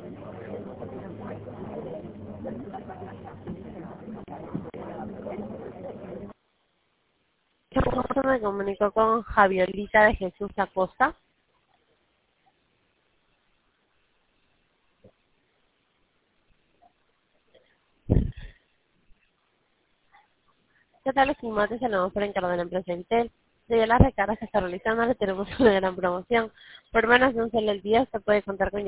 Me comunico con Javiolita de Jesús Acosta. ¿Qué tal, estimado? Te saludamos por encargo de la empresa Intel. Debido a las recargas que está realizando, le tenemos una gran promoción. Por menos de un solo el día, usted puede contar con